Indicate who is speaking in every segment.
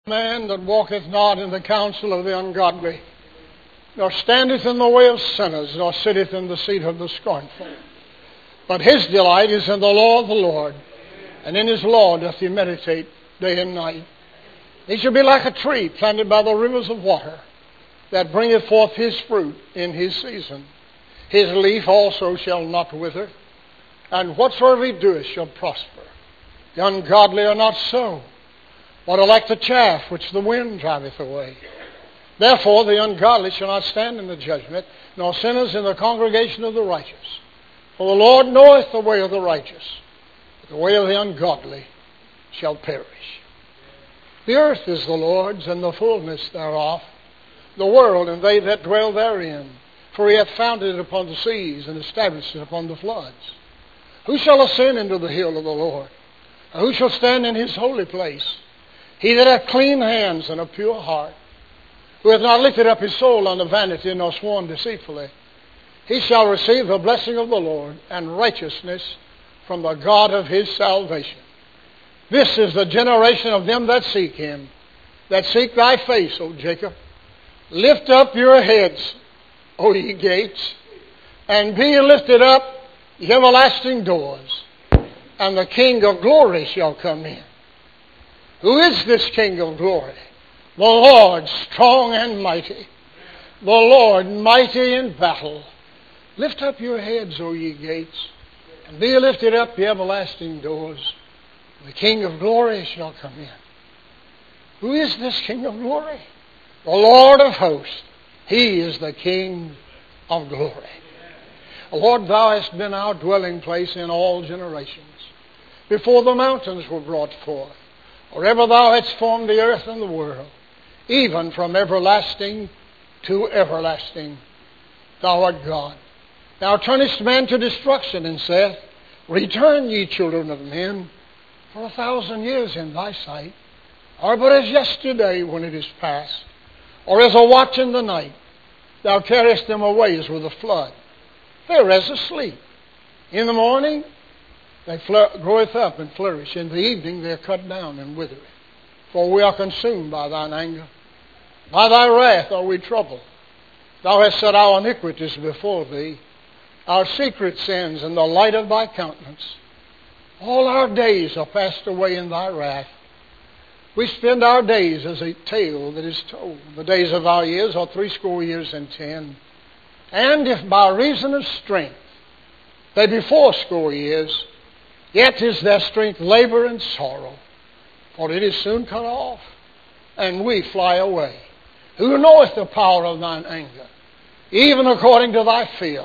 Speaker 1: Man that walketh not in the counsel of the ungodly, nor standeth in the way of sinners, nor sitteth in the seat of the scornful. But his delight is in the law of the Lord, and in his law doth he meditate day and night. He shall be like a tree planted by the rivers of water, that bringeth forth his fruit in his season. His leaf also shall not wither, and whatsoever he doeth shall prosper. The ungodly are not so, but are like the chaff which the wind driveth away. Therefore the ungodly shall not stand in the judgment, nor sinners in the congregation of the righteous. For the Lord knoweth the way of the righteous, but the way of the ungodly shall perish. The earth is the Lord's, and the fullness thereof, the world and they that dwell therein. For he hath founded it upon the seas, and established it upon the floods. Who shall ascend into the hill of the Lord? And who shall stand in his holy place? He that hath clean hands and a pure heart, who hath not lifted up his soul unto vanity, nor sworn deceitfully, he shall receive the blessing of the Lord and righteousness from the God of his salvation. This is the generation of them that seek him, that seek thy face, O Jacob. Lift up your heads, O ye gates, and be ye lifted up, ye everlasting doors, and the King of glory shall come in. Who is this King of glory? The Lord strong and mighty, the Lord mighty in battle. Lift up your heads, O ye gates, and be lifted up, ye everlasting doors. The King of glory shall come in. Who is this King of glory? The Lord of hosts. He is the King of glory. Lord, thou hast been our dwelling place in all generations, before the mountains were brought forth, or ever thou hadst formed the earth and the world, even from everlasting to everlasting, thou art God. Thou turnest man to destruction, and saith, Return, ye children of men, for 1,000 years in thy sight are but as yesterday when it is past, or as a watch in the night. Thou carriest them away as with a flood. They are as asleep. In the morning they groweth up and flourish. In the evening they are cut down and withereth. For we are consumed by thine anger. By thy wrath are we troubled. Thou hast set our iniquities before thee, our secret sins in the light of thy countenance. All our days are passed away in thy wrath. We spend our days as a tale that is told. The days of our years are 80 years and 10. And if by reason of strength they be 80 years, yet is their strength labor and sorrow, for it is soon cut off, and we fly away. Who knoweth the power of thine anger? Even according to thy fear,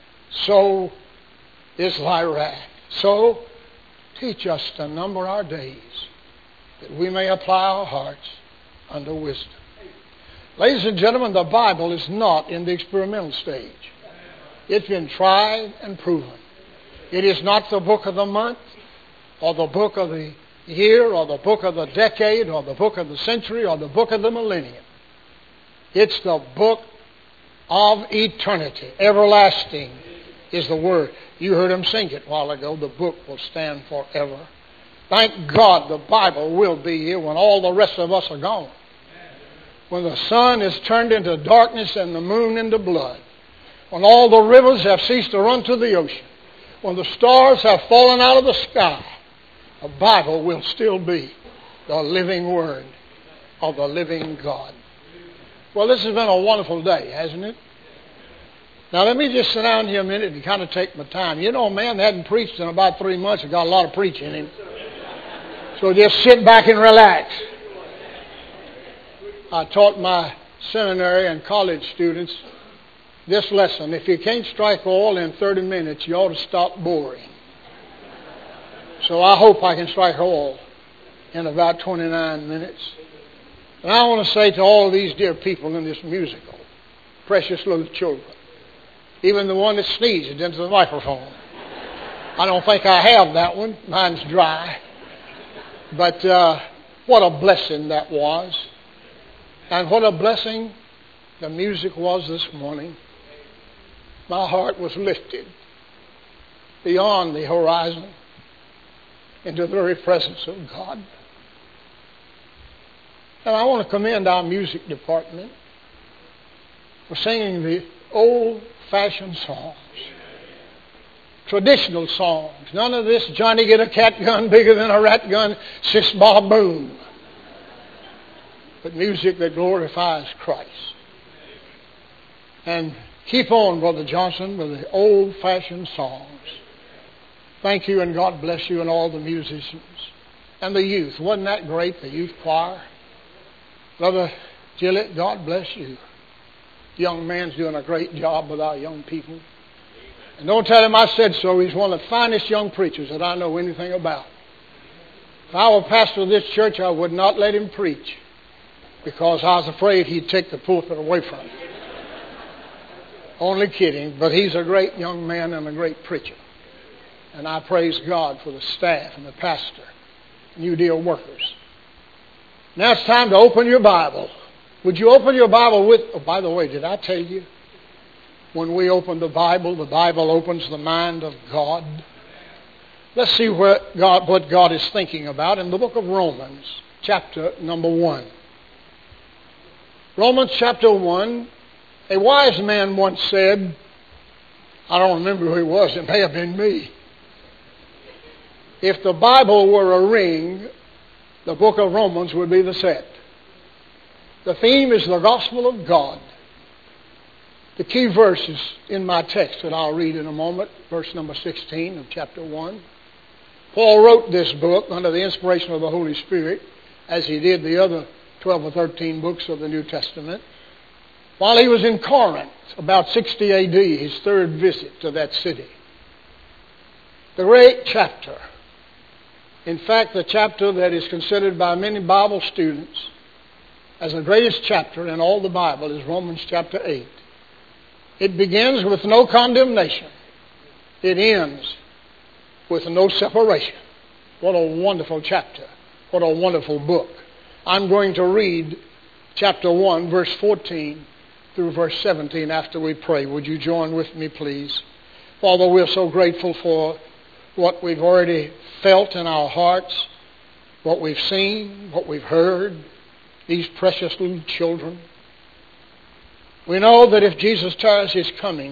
Speaker 1: so is thy wrath. So teach us to number our days, that we may apply our hearts unto wisdom. Ladies and gentlemen, the Bible is not in the experimental stage. It's been tried and proven. It is not the book of the month, or the book of the year, or the book of the decade, or the book of the century, or the book of the millennium. It's the book of eternity. Everlasting is the word. You heard him sing it a while ago. The book will stand forever. Thank God the Bible will be here when all the rest of us are gone. When the sun is turned into darkness and the moon into blood. When all the rivers have ceased to run to the ocean. When the stars have fallen out of the sky. The Bible will still be the living word of the living God. Well, this has been a wonderful day, hasn't it? Now, let me just sit down here a minute and kind of take my time. You know, a man that hadn't preached in about 3 months has got a lot of preaching in him. So just sit back and relax. I taught my seminary and college students this lesson. If you can't strike oil in 30 minutes, you ought to stop boring. So I hope I can strike oil in about 29 minutes. And I want to say to all of these dear people in this musical, precious little children, even the one that sneezed into the microphone. I don't think I have that one. Mine's dry. But what a blessing that was. And what a blessing the music was this morning. My heart was lifted beyond the horizon into the very presence of God. And I want to commend our music department for singing the old-fashioned songs. Traditional songs. None of this Johnny get a cat gun bigger than a rat gun, sis bar boom. But music that glorifies Christ. And keep on, Brother Johnson, with the old-fashioned songs. Thank you, and God bless you and all the musicians. And the youth. Wasn't that great, the youth choir? Brother Gillett, God bless you. Young man's doing a great job with our young people. And don't tell him I said so. He's one of the finest young preachers that I know anything about. If I were pastor of this church, I would not let him preach because I was afraid he'd take the pulpit away from me. Only kidding, but he's a great young man and a great preacher. And I praise God for the staff and the pastor and you dear workers. Now it's time to open your Bible. Would you open your Bible with... Oh, by the way, did I tell you? When we open the Bible opens the mind of God. Let's see what God is thinking about in the book of Romans, chapter number 1. Romans chapter 1, a wise man once said, I don't remember who he was, it may have been me. If the Bible were a ring, the book of Romans would be the set. The theme is the gospel of God. The key verse is in my text that I'll read in a moment, verse number 16 of chapter 1. Paul wrote this book under the inspiration of the Holy Spirit, as he did the other 12 or 13 books of the New Testament, while he was in Corinth, about 60 A.D., his third visit to that city. The great chapter. In fact, the chapter that is considered by many Bible students as the greatest chapter in all the Bible is Romans chapter 8. It begins with no condemnation. It ends with no separation. What a wonderful chapter. What a wonderful book. I'm going to read chapter 1, verse 14 through verse 17 after we pray. Would you join with me, please? Father, we're so grateful for what we've already felt in our hearts, what we've seen, what we've heard, these precious little children. We know that if Jesus tarries his coming,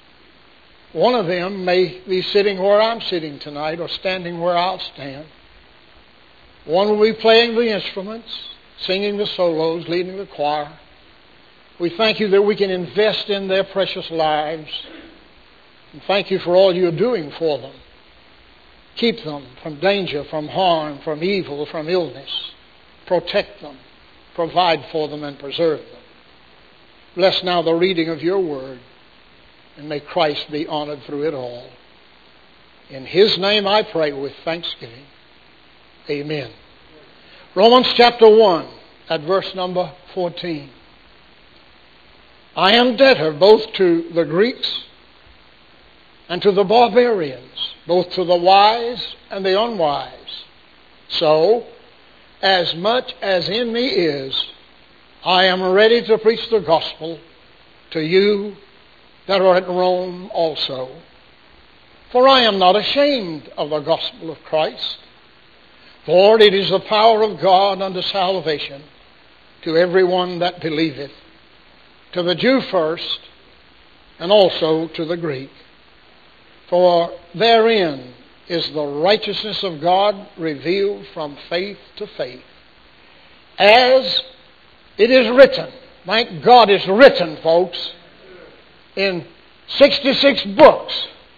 Speaker 1: one of them may be sitting where I'm sitting tonight or standing where I'll stand. One will be playing the instruments, singing the solos, leading the choir. We thank you that we can invest in their precious lives. And thank you for all you're doing for them. Keep them from danger, from harm, from evil, from illness. Protect them, provide for them, and preserve them. Bless now the reading of your word, and may Christ be honored through it all. In his name I pray with thanksgiving. Amen. Romans chapter 1 at verse number 14. I am debtor both to the Greeks and to the barbarians, both to the wise and the unwise. So, as much as in me is, I am ready to preach the gospel to you that are at Rome also. For I am not ashamed of the gospel of Christ, for it is the power of God unto salvation to everyone that believeth, to the Jew first, and also to the Greek. For therein is the righteousness of God revealed from faith to faith. As it is written, thank God it's written, folks, in 66 books,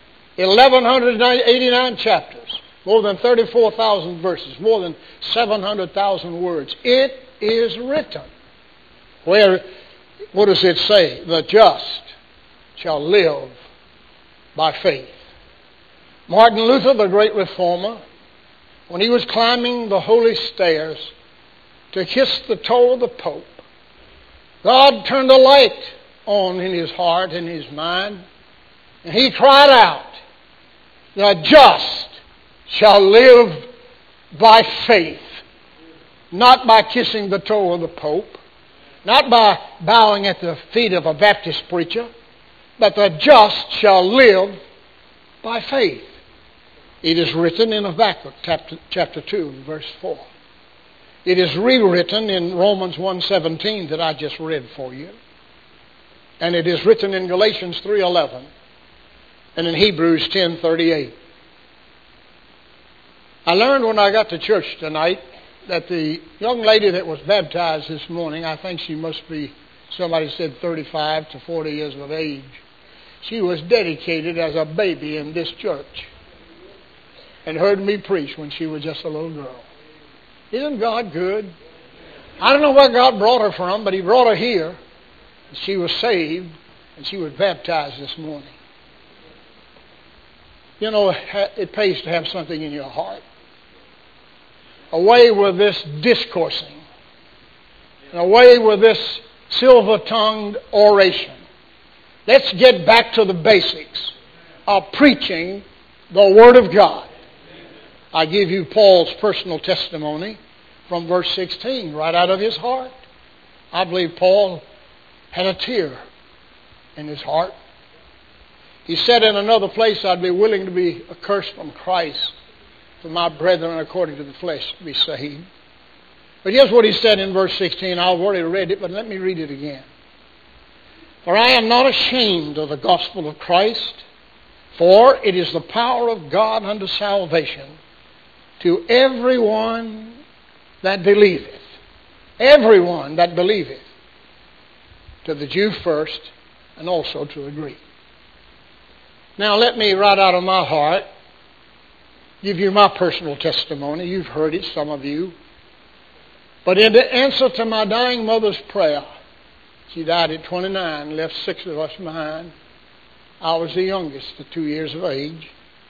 Speaker 1: 1,189 chapters, more than 34,000 verses, more than 700,000 words. It is written. Where, what does it say? The just shall live by faith. Martin Luther, the great reformer, when he was climbing the holy stairs to kiss the toe of the Pope, God turned a light on in his heart and his mind, and he cried out, the just shall live by faith, not by kissing the toe of the Pope, not by bowing at the feet of a Baptist preacher, but the just shall live by faith. It is written in Habakkuk chapter 2, verse 4. It is rewritten in Romans 1:17 that I just read for you. And it is written in Galatians 3:11 and in Hebrews 10:38. I learned when I got to church tonight that the young lady that was baptized this morning, I think she must be, somebody said 35 to 40 years of age. She was dedicated as a baby in this church and heard me preach when she was just a little girl. Isn't God good? I don't know where God brought her from, but He brought her here. She was saved, and she was baptized this morning. You know, it pays to have something in your heart. Away with this discoursing, and away with this silver-tongued oration. Let's get back to the basics of preaching the Word of God. I give you Paul's personal testimony from verse 16, right out of his heart. I believe Paul had a tear in his heart. He said in another place, I'd be willing to be accursed from Christ for my brethren according to the flesh to be saved. But here's what he said in verse 16. I've already read it, but let me read it again. For I am not ashamed of the gospel of Christ, for it is the power of God unto salvation to everyone that believeth. Everyone that believeth. To the Jew first, and also to the Greek. Now let me, right out of my heart, give you my personal testimony. You've heard it, some of you. But in the answer to my dying mother's prayer, she died at 29, left 6 of us behind. I was the youngest at 2 years of age.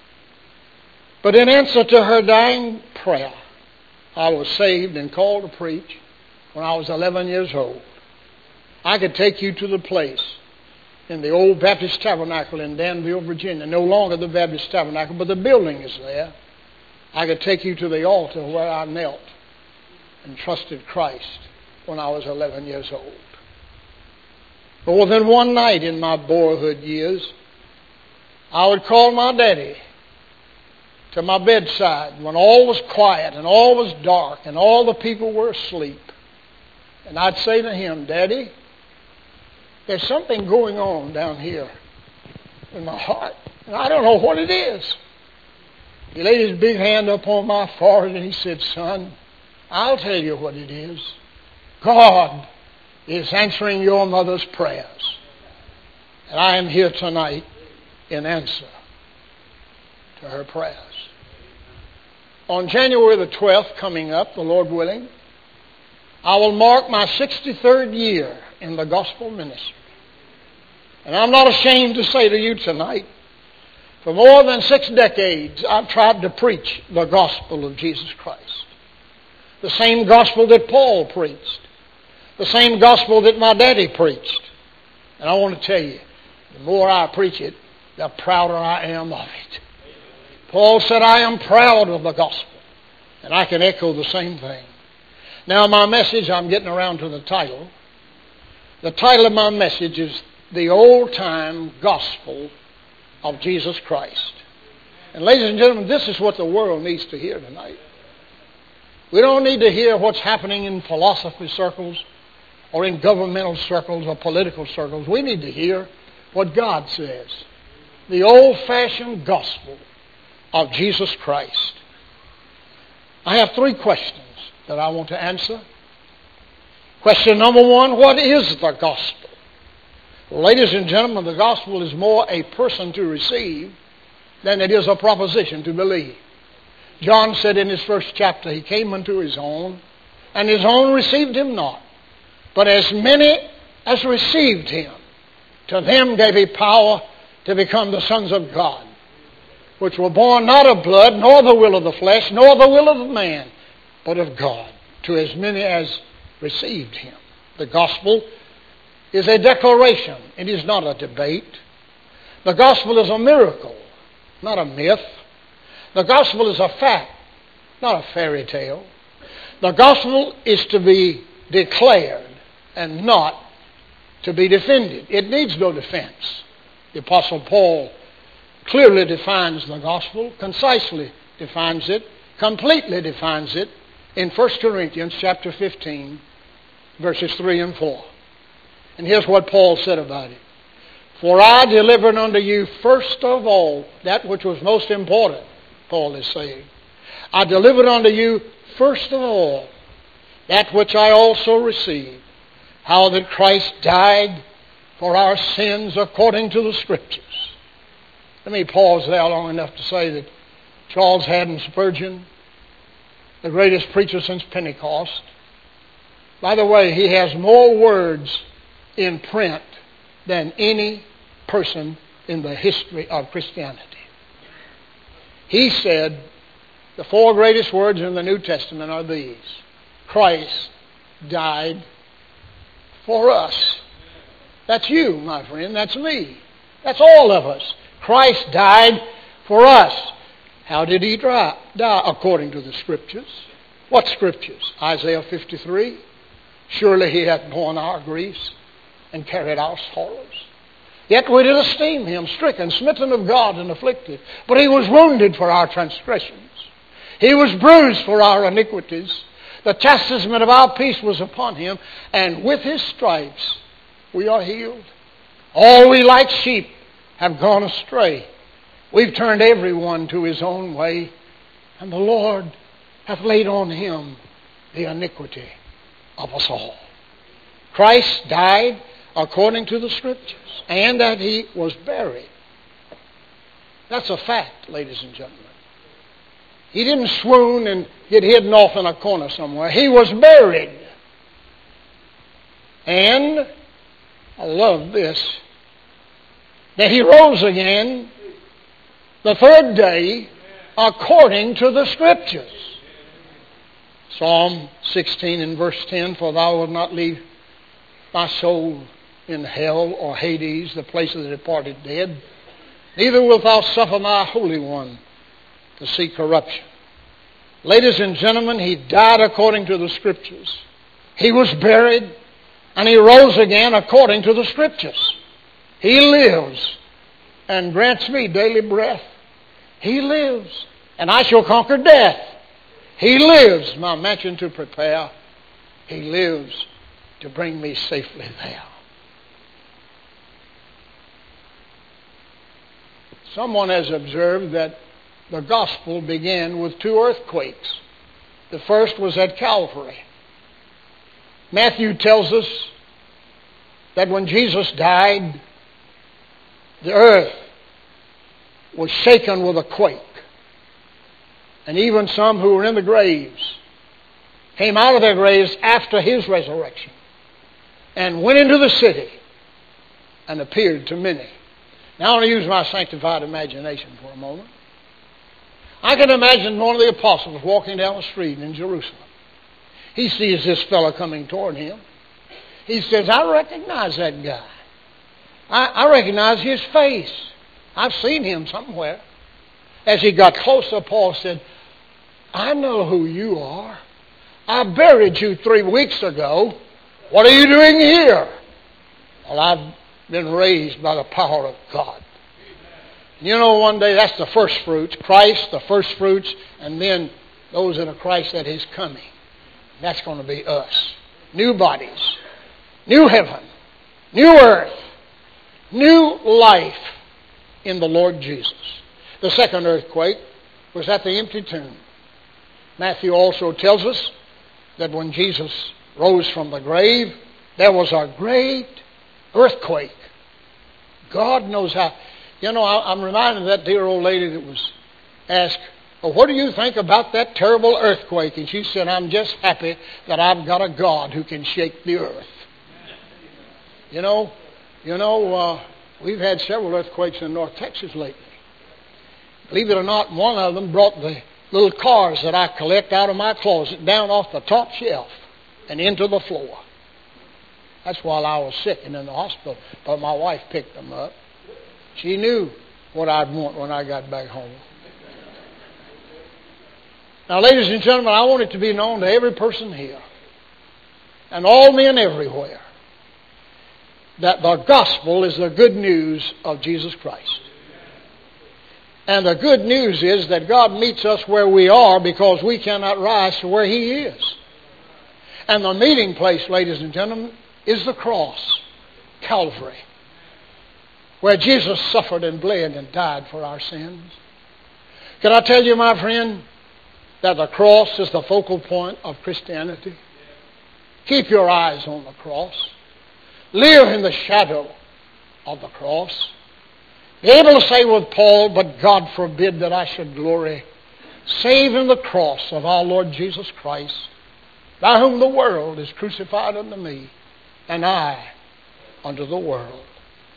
Speaker 1: But in answer to her dying prayer, I was saved and called to preach when I was 11 years old. I could take you to the place in the old Baptist Tabernacle in Danville, Virginia. No longer the Baptist Tabernacle, but the building is there. I could take you to the altar where I knelt and trusted Christ when I was 11 years old. But within one night in my boyhood years, I would call my daddy to my bedside when all was quiet and all was dark and all the people were asleep. And I'd say to him, Daddy, there's something going on down here in my heart, and I don't know what it is. He laid his big hand up on my forehead and he said, Son, I'll tell you what it is. God is answering your mother's prayers. And I am here tonight in answer to her prayers. On January the 12th, coming up, the Lord willing, I will mark my 63rd year in the gospel ministry. And I'm not ashamed to say to you tonight, for more than 6 decades, I've tried to preach the gospel of Jesus Christ. The same gospel that Paul preached. The same gospel that my daddy preached. And I want to tell you, the more I preach it, the prouder I am of it. Paul said, I am proud of the gospel. And I can echo the same thing. Now my message, I'm getting around to the title. The title of my message is The Old-Time Gospel of Jesus Christ. And ladies and gentlemen, this is what the world needs to hear tonight. We don't need to hear what's happening in philosophy circles or in governmental circles or political circles. We need to hear what God says. The old-fashioned gospel of Jesus Christ. I have 3 questions that I want to answer. Question number 1, what is the gospel? Well, ladies and gentlemen, the gospel is more a person to receive than it is a proposition to believe. John said in his first chapter, he came unto his own, and his own received him not. But as many as received him, to them gave he power to become the sons of God, which were born not of blood, nor the will of the flesh, nor the will of man, but of God, to as many as received him. The gospel is a declaration. It is not a debate. The gospel is a miracle, not a myth. The gospel is a fact, not a fairy tale. The gospel is to be declared and not to be defended. It needs no defense. The Apostle Paul clearly defines the gospel, concisely defines it, completely defines it, in 1 Corinthians chapter 15, verses 3 and 4. And here's what Paul said about it. For I delivered unto you first of all that which was most important, Paul is saying. I delivered unto you first of all that which I also received, how that Christ died for our sins according to the Scriptures. Let me pause there long enough to say that Charles Haddon Spurgeon, the greatest preacher since Pentecost, by the way, he has more words in print than any person in the history of Christianity. He said the four greatest words in the New Testament are these: Christ died for us. That's you, my friend. That's me. That's all of us. Christ died for us. How did he die? According to the Scriptures. What Scriptures? Isaiah 53. Surely he hath borne our griefs and carried our sorrows. Yet we did esteem him stricken, smitten of God, and afflicted. But he was wounded for our transgressions. He was bruised for our iniquities. The chastisement of our peace was upon him, and with his stripes we are healed. All we like sheep have gone astray. We've turned everyone to his own way, and the Lord hath laid on him the iniquity of us all. Christ died according to the Scriptures, and that he was buried. That's a fact, ladies and gentlemen. He didn't swoon and get hidden off in a corner somewhere. He was buried. And, I love this, that he rose again the third day according to the Scriptures. Psalm 16 and verse 10, for thou wilt not leave my soul in hell or Hades, the place of the departed dead. Neither wilt thou suffer my Holy One to see corruption. Ladies and gentlemen, he died according to the Scriptures. He was buried, and he rose again according to the Scriptures. He lives and grants me daily breath. He lives, and I shall conquer death. He lives, my mansion to prepare. He lives to bring me safely there. Someone has observed that the gospel began with two earthquakes. The first was at Calvary. Matthew tells us that when Jesus died, the earth was shaken with a quake. And even some who were in the graves came out of their graves after his resurrection and went into the city and appeared to many. Now I want to use my sanctified imagination for a moment. I can imagine one of the apostles walking down the street in Jerusalem. He sees this fellow coming toward him. He says, I recognize that guy. I recognize his face. I've seen him somewhere. As he got closer, Paul said, I know who you are. I buried you 3 weeks ago. What are you doing here? Well, I've been raised by the power of God. You know, one day that's the first fruits, Christ, the first fruits, and then those that are Christ at his coming. That's going to be us. New bodies, new heaven, new earth, new life in the Lord Jesus. The second earthquake was at the empty tomb. Matthew also tells us that when Jesus rose from the grave, there was a great earthquake. God knows how. You know, I'm reminded of that dear old lady that was asked, well, what do you think about that terrible earthquake? And she said, I'm just happy that I've got a God who can shake the earth. You know, we've had several earthquakes in North Texas lately. Believe it or not, one of them brought the little cars that I collect out of my closet down off the top shelf and into the floor. That's while I was sick and in the hospital, but my wife picked them up. She knew what I'd want when I got back home. Now, ladies and gentlemen, I want it to be known to every person here and all men everywhere that the gospel is the good news of Jesus Christ. And the good news is that God meets us where we are because we cannot rise to where He is. And the meeting place, ladies and gentlemen, is the cross, Calvary, where Jesus suffered and bled and died for our sins. Can I tell you, my friend, that the cross is the focal point of Christianity? Keep your eyes on the cross. Live in the shadow of the cross. Be able to say with Paul, but God forbid that I should glory, save in the cross of our Lord Jesus Christ, by whom the world is crucified unto me, and I unto the world.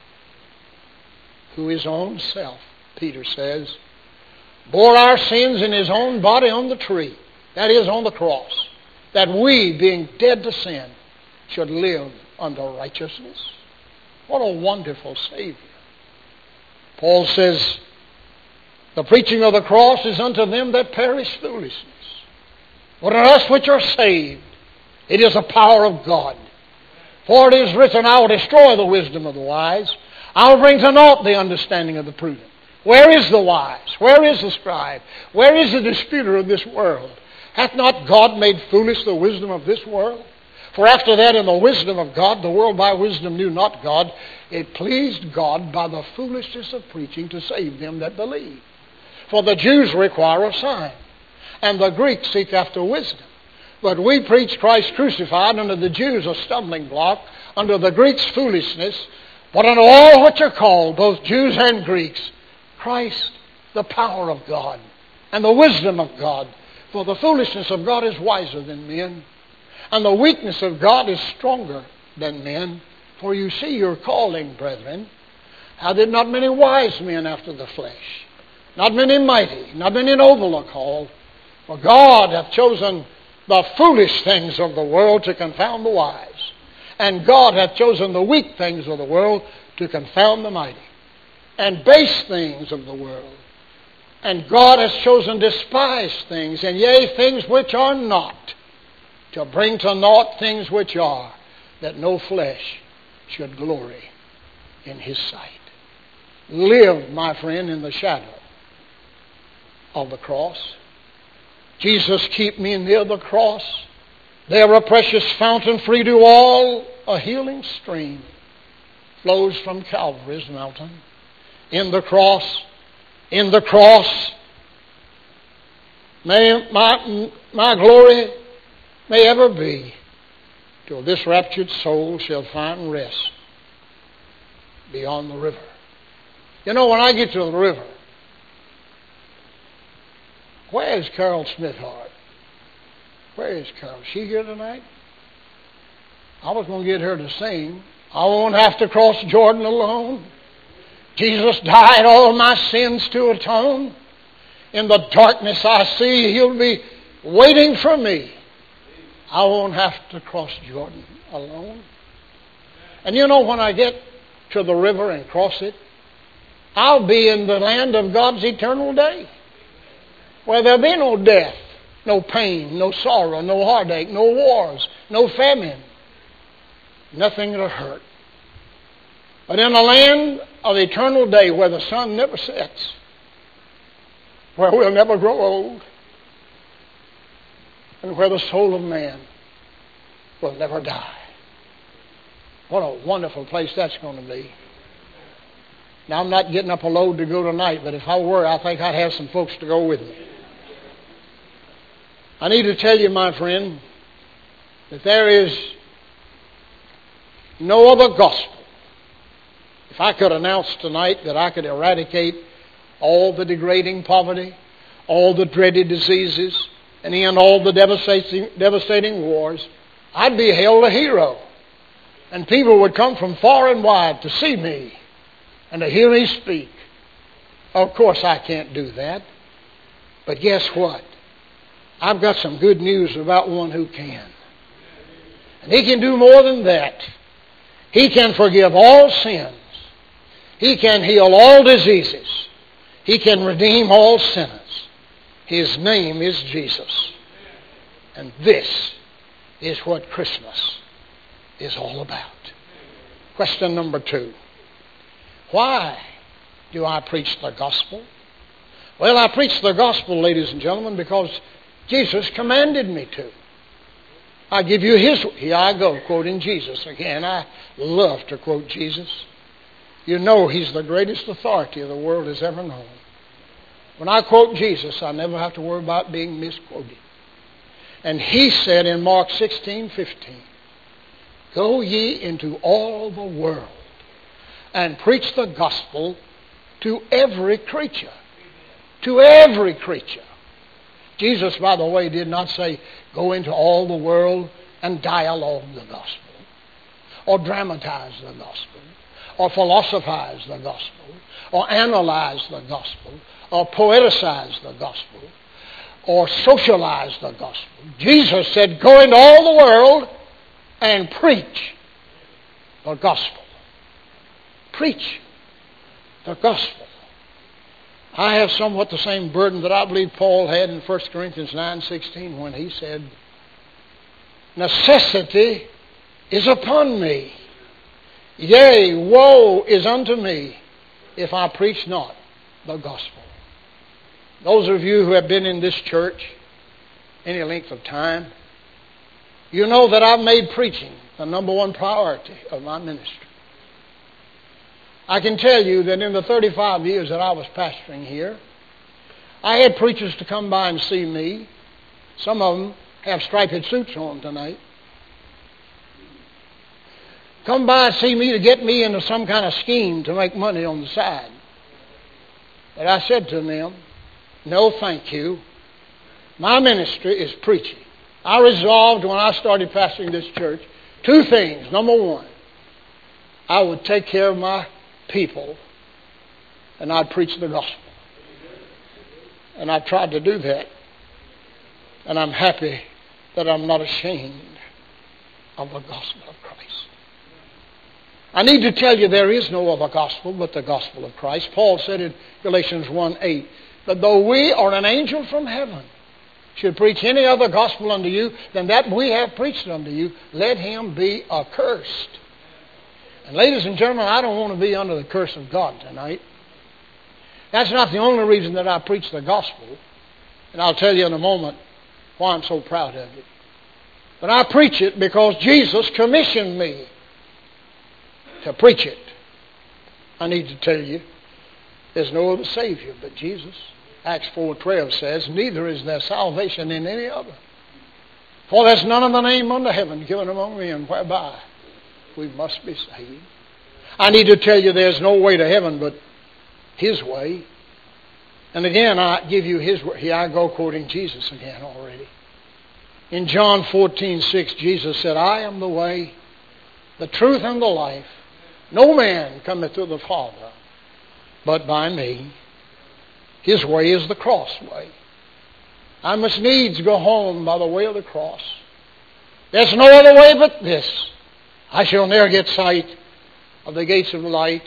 Speaker 1: Who his own self, Peter says, bore our sins in his own body on the tree, that is, on the cross, that we, being dead to sin, should live unto righteousness. What a wonderful Savior. Paul says, the preaching of the cross is unto them that perish foolishness. But unto us which are saved, it is the power of God. For it is written, I will destroy the wisdom of the wise. I will bring to naught the understanding of the prudent. Where is the wise? Where is the scribe? Where is the disputer of this world? Hath not God made foolish the wisdom of this world? For after that, in the wisdom of God, the world by wisdom knew not God. It pleased God by the foolishness of preaching to save them that believe. For the Jews require a sign, and the Greeks seek after wisdom. But we preach Christ crucified, unto the Jews a stumbling block, unto the Greeks foolishness, but unto all which are called, both Jews and Greeks, Christ, the power of God, and the wisdom of God. For the foolishness of God is wiser than men, and the weakness of God is stronger than men. For you see your calling, brethren, how did not many wise men after the flesh, not many mighty, not many noble are called. For God hath chosen the foolish things of the world to confound the wise, and God hath chosen the weak things of the world to confound the mighty, and base things of the world. And God has chosen despised things, and yea, things which are not, to bring to naught things which are, that no flesh should glory in His sight. Live, my friend, in the shadow of the cross. Jesus, keep me near the cross. There a precious fountain free to all, a healing stream flows from Calvary's mountain. In the cross, may my glory may ever be, till this raptured soul shall find rest beyond the river. You know, when I get to the river, where is Carol Smithhart? Where is Carol? Is she here tonight? I was going to get her to sing, I won't have to cross Jordan alone. Jesus died all my sins to atone. In the darkness I see He'll be waiting for me. I won't have to cross Jordan alone. And you know, when I get to the river and cross it, I'll be in the land of God's eternal day, where there'll be no death, no pain, no sorrow, no heartache, no wars, no famine, nothing to hurt. But in a land of eternal day where the sun never sets, where we'll never grow old, and where the soul of man will never die. What a wonderful place that's going to be. Now, I'm not getting up a load to go tonight, but if I were, I think I'd have some folks to go with me. I need to tell you, my friend, that there is no other gospel. If I could announce tonight that I could eradicate all the degrading poverty, all the dreaded diseases, and end all the devastating wars, I'd be hailed a hero. And people would come from far and wide to see me and to hear me speak. Of course, I can't do that. But guess what? I've got some good news about one who can. And He can do more than that. He can forgive all sins. He can heal all diseases. He can redeem all sinners. His name is Jesus. And this is what Christmas is all about. Question number 2. Why do I preach the gospel? Well, I preach the gospel, ladies and gentlemen, because Jesus commanded me to. I give you His... Here I go, quoting Jesus again. I love to quote Jesus. You know He's the greatest authority the world has ever known. When I quote Jesus, I never have to worry about being misquoted. And He said in Mark 16:15, "Go ye into all the world and preach the gospel to every creature." To every creature. Jesus, by the way, did not say, go into all the world and dialogue the gospel, or dramatize the gospel, or philosophize the gospel, or analyze the gospel, or poeticize the gospel, or socialize the gospel. Jesus said, go into all the world and preach the gospel. Preach the gospel. I have somewhat the same burden that I believe Paul had in 1 Corinthians 9:16 when he said, necessity is upon me. Yea, woe is unto me if I preach not the gospel. Those of you who have been in this church any length of time, you know that I've made preaching the number one priority of my ministry. I can tell you that in the 35 years that I was pastoring here, I had preachers to come by and see me. Some of them have striped suits on tonight. Come by and see me to get me into some kind of scheme to make money on the side. But I said to them, no thank you. My ministry is preaching. I resolved when I started pastoring this church, two things. Number one, I would take care of my people and I'd preach the gospel. And I tried to do that. And I'm happy that I'm not ashamed of the gospel of Christ. I need to tell you there is no other gospel but the gospel of Christ. Paul said in Galatians 1:8 that though we or an angel from heaven should preach any other gospel unto you than that we have preached unto you, let him be accursed. And ladies and gentlemen, I don't want to be under the curse of God tonight. That's not the only reason that I preach the gospel. And I'll tell you in a moment why I'm so proud of it. But I preach it because Jesus commissioned me to preach it. I need to tell you, there's no other Savior but Jesus. Acts 4:12 says, neither is there salvation in any other. For there's none other name under heaven given among men whereby we must be saved. I need to tell you there's no way to heaven but His way. And again, I give you His way. Here I go quoting Jesus again already. In John 14:6, Jesus said, I am the way, the truth, and the life. No man cometh to the Father but by me. His way is the cross way. I must needs go home by the way of the cross. There's no other way but this. I shall never get sight of the gates of light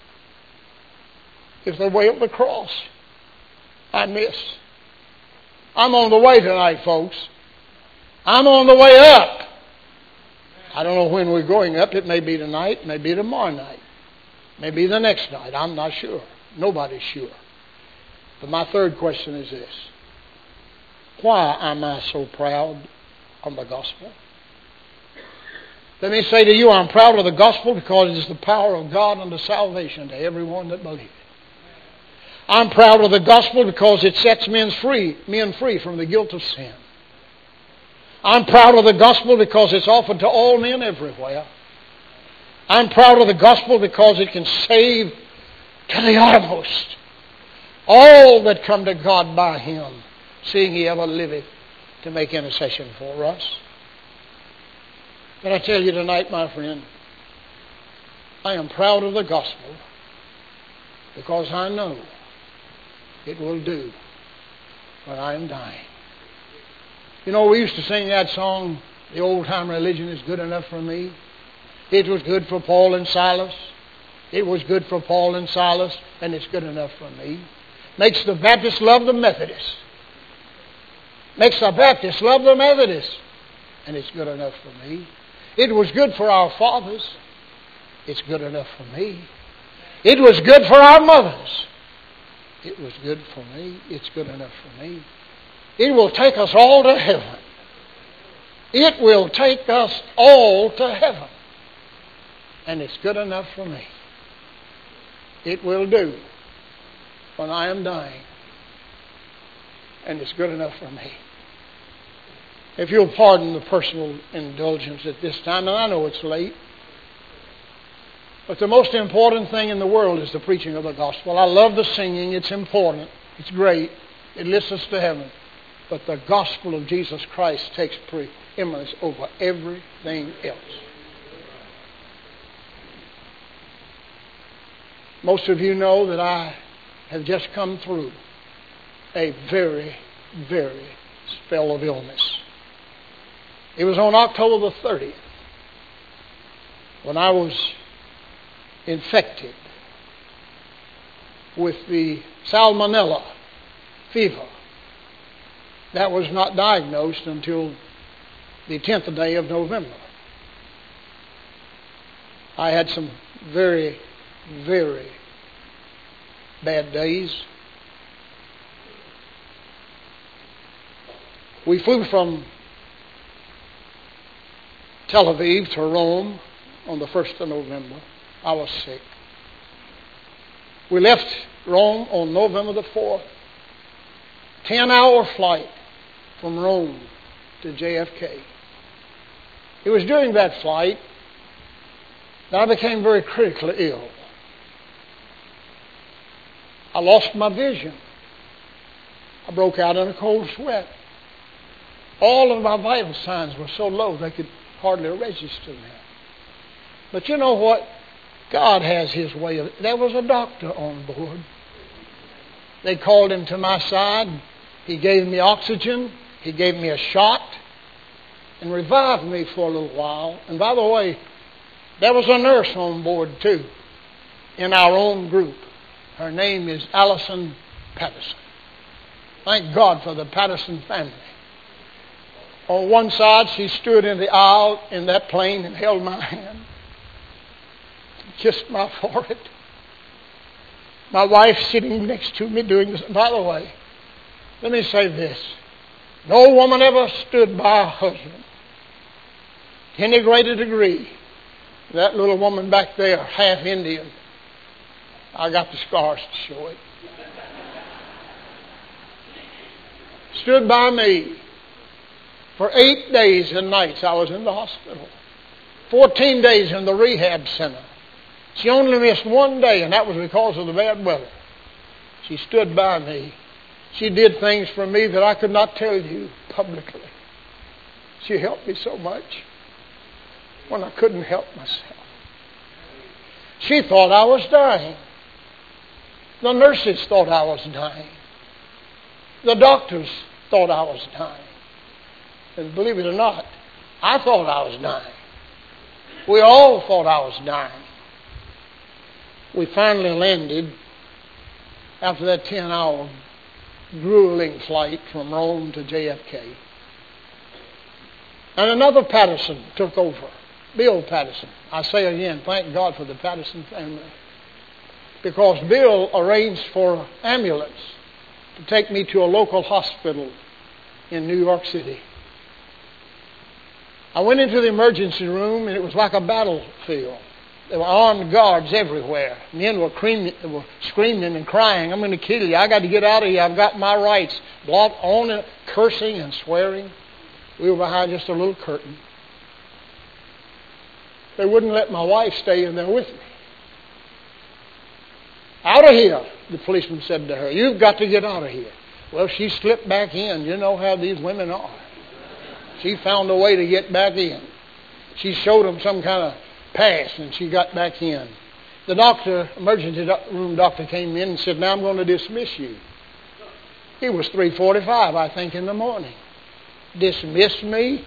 Speaker 1: if the way of the cross I miss. I'm on the way tonight, folks. I'm on the way up. I don't know when we're going up. It may be tonight, it may be tomorrow night, it may be the next night. I'm not sure. Nobody's sure. But my third question is this. Why am I so proud of the gospel? Let me say to you, I'm proud of the gospel because it is the power of God unto salvation to everyone that believeth. I'm proud of the gospel because it sets men free from the guilt of sin. I'm proud of the gospel because it's offered to all men everywhere. I'm proud of the gospel because it can save to the uttermost all that come to God by Him, seeing He ever liveth to make intercession for us. But I tell you tonight, my friend, I am proud of the gospel because I know it will do when I am dying. You know, we used to sing that song, the old-time religion is good enough for me. It was good for Paul and Silas. It was good for Paul and Silas, and it's good enough for me. Makes the Baptists love the Methodists. Makes the Baptists love the Methodists, and it's good enough for me. It was good for our fathers. It's good enough for me. It was good for our mothers. It was good for me. It's good enough for me. It will take us all to heaven. It will take us all to heaven. And it's good enough for me. It will do when I am dying. And it's good enough for me. If you'll pardon the personal indulgence at this time, and I know it's late, but the most important thing in the world is the preaching of the gospel. I love the singing. It's important. It's great. It lifts us to heaven. But the gospel of Jesus Christ takes preeminence over everything else. Most of you know that I have just come through a very, very spell of illness. It was on October the 30th when I was infected with the salmonella fever. That was not diagnosed until the 10th day of November. I had some very, very bad days. We flew from Tel Aviv to Rome on the 1st of November. I was sick. We left Rome on November the 4th. 10-hour flight from Rome to JFK. It was during that flight that I became very critically ill. I lost my vision. I broke out in a cold sweat. All of my vital signs were so low they could hardly register them. But you know what? God has His way of it. There was a doctor on board. They called him to my side. He gave me oxygen. He gave me a shot and revived me for a little while. And by the way, there was a nurse on board too in our own group. Her name is Allison Patterson. Thank God for the Patterson family. On one side, she stood in the aisle in that plane and held my hand. Kissed my forehead. My wife sitting next to me doing this. By the way, let me say this. No woman ever stood by her husband to any greater degree. That little woman back there, half Indian. I got the scars to show it. Stood by me. For 8 days and nights I was in the hospital. 14 days in the rehab center. She only missed one day, and that was because of the bad weather. She stood by me. She did things for me that I could not tell you publicly. She helped me so much when I couldn't help myself. She thought I was dying. The nurses thought I was dying. The doctors thought I was dying. And believe it or not, I thought I was dying. We all thought I was dying. We finally landed after that 10-hour grueling flight from Rome to JFK. And another Patterson took over, Bill Patterson. I say again, thank God for the Patterson family. Because Bill arranged for an ambulance to take me to a local hospital in New York City. I went into the emergency room, and it was like a battlefield. There were armed guards everywhere. Men were screaming and crying, I'm going to kill you. I got to get out of here. I've got my rights. On and cursing and swearing. We were behind just a little curtain. They wouldn't let my wife stay in there with me. Out of here, the policeman said to her. You've got to get out of here. Well, she slipped back in. You know how these women are. She found a way to get back in. She showed them some kind of pass, and she got back in. The doctor, emergency room doctor, came in and said, now I'm going to dismiss you. It was 3:45, I think, in the morning. Dismiss me?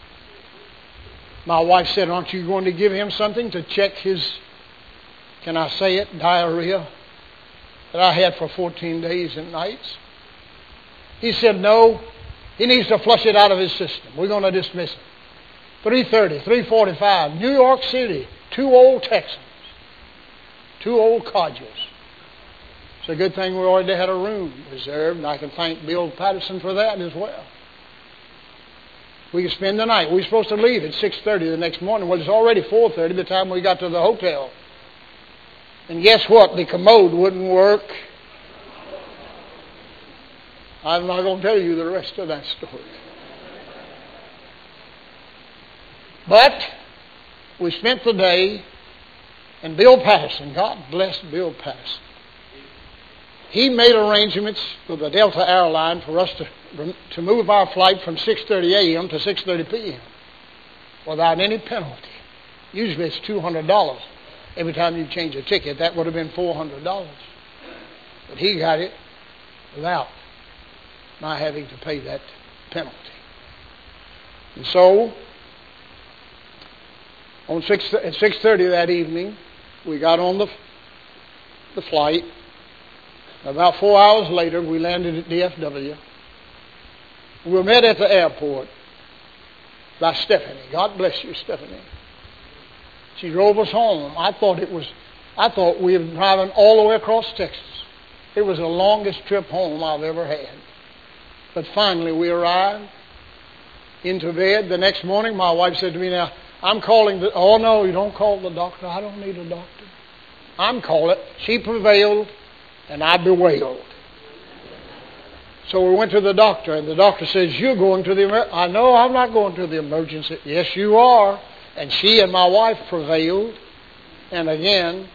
Speaker 1: My wife said, aren't you going to give him something to check his, can I say it, diarrhea that I had for 14 days and nights? He said, no, he needs to flush it out of his system. We're going to dismiss him. 3:30, 3:45, New York City, 2 old Texans, 2 old codgers, It's a good thing we already had a room reserved, and I can thank Bill Patterson for that as well. We could spend the night. We were supposed to leave at 6:30 the next morning. Well, it's already 4:30 by the time we got to the hotel. And guess what? The commode wouldn't work. I'm not going to tell you the rest of that story. But we spent the day, and Bill Patterson, God bless Bill Patterson, he made arrangements with the Delta airline for us to move our flight from 6:30 a.m. to 6:30 p.m. without any penalty. Usually it's $200 every time you change a ticket. That would have been $400. But he got it without my having to pay that penalty. And so, at 6:30 that evening, we got on the flight. About 4 hours later, we landed at DFW. We were met at the airport by Stephanie. God bless you, Stephanie. She drove us home. I thought we were driving all the way across Texas. It was the longest trip home I've ever had. But finally, we arrived into bed. The next morning, my wife said to me, "Now, I'm calling the..." "Oh, no, you don't call the doctor. I don't need a doctor. I'm calling." She prevailed, and I bewailed. So we went to the doctor, and the doctor says, "You're going to the emergency." "I know I'm not going to the emergency." "Yes, you are." And she and my wife prevailed. And again,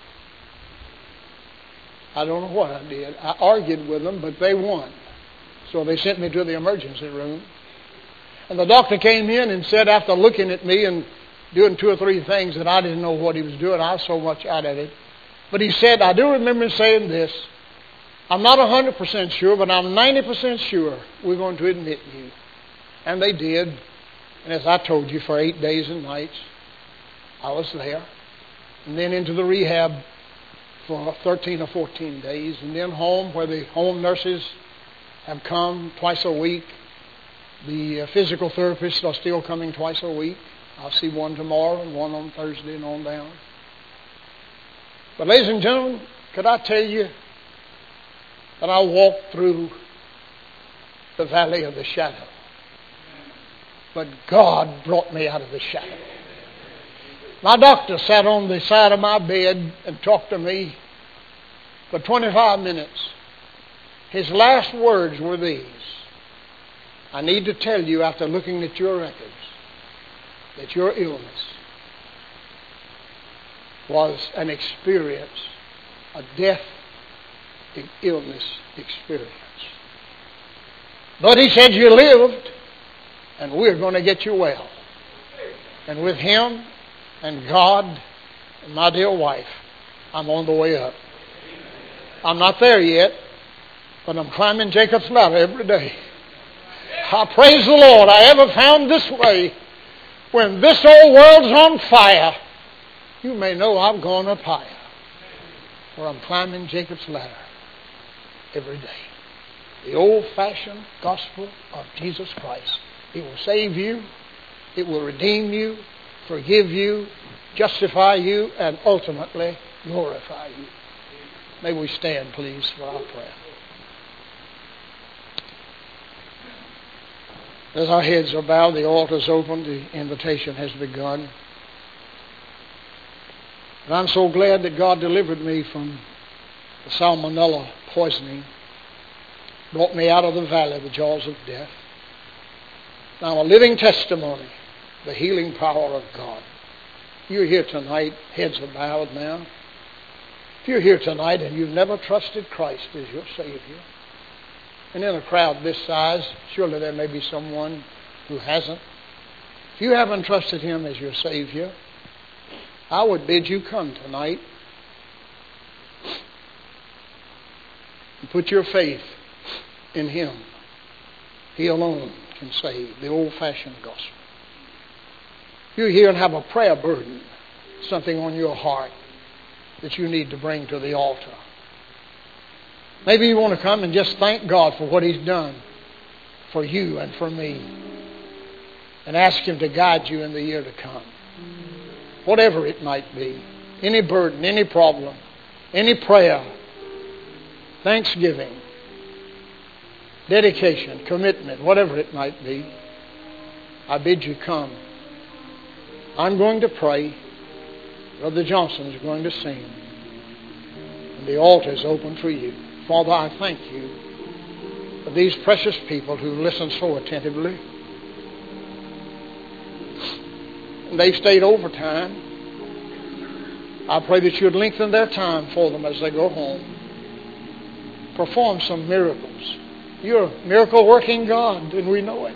Speaker 1: I don't know what I did. I argued with them, but they won. So they sent me to the emergency room. And the doctor came in and said, after looking at me and doing 2 or 3 things that I didn't know what he was doing, I was so much out of it. But he said, "I do remember saying this. I'm not 100% sure, but I'm 90% sure we're going to admit you." And they did. And as I told you, for 8 days and nights, I was there. And then into the rehab for 13 or 14 days. And then home, where the home nurses have come twice a week. The physical therapists are still coming twice a week. I'll see one tomorrow and one on Thursday and on down. But ladies and gentlemen, could I tell you that I walked through the valley of the shadow, but God brought me out of the shadow. My doctor sat on the side of my bed and talked to me for 25 minutes. His last words were these: "I need to tell you, after looking at your records, that your illness was an experience, a death illness experience. But," he said, "you lived, and we're going to get you well. And with Him and God and my dear wife, I'm on the way up. I'm not there yet, but I'm climbing Jacob's ladder every day. I praise the Lord I ever found this way. When this old world's on fire, you may know I've gone up higher, for I'm climbing Jacob's ladder every day." The old-fashioned gospel of Jesus Christ. It will save you. It will redeem you, forgive you, justify you, and ultimately glorify you. May we stand, please, for our prayer. As our heads are bowed, the altar's open, the invitation has begun. And I'm so glad that God delivered me from the salmonella poisoning, brought me out of the valley of the jaws of death. Now, a living testimony, the healing power of God. You're here tonight, heads are bowed now. If you're here tonight and you've never trusted Christ as your Savior, and in a crowd this size, surely there may be someone who hasn't. If you haven't trusted Him as your Savior, I would bid you come tonight and put your faith in Him. He alone can save, the old-fashioned gospel. If you're here and have a prayer burden, something on your heart that you need to bring to the altar, maybe you want to come and just thank God for what He's done for you and for me, and ask Him to guide you in the year to come. Whatever it might be, any burden, any problem, any prayer thanksgiving, dedication, commitment, whatever it might be, I bid you come. I'm going to pray. Brother Johnson is going to sing. And the altar is open for you. Father, I thank you for these precious people who listen so attentively. And they've stayed overtime. I pray that you would lengthen their time for them as they go home. Perform some miracles. You're a miracle-working God, and we know it.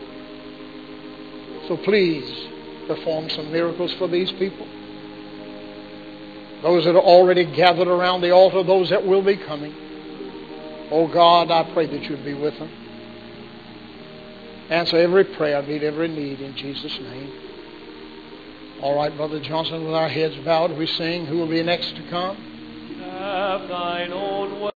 Speaker 1: So please, perform some miracles for these people. Those that are already gathered around the altar, those that will be coming. Oh God, I pray that you'd be with them. Answer every prayer, meet every need in Jesus' name. All right, Brother Johnson, with our heads bowed, we sing. Who will be next to come?
Speaker 2: Have thine own way.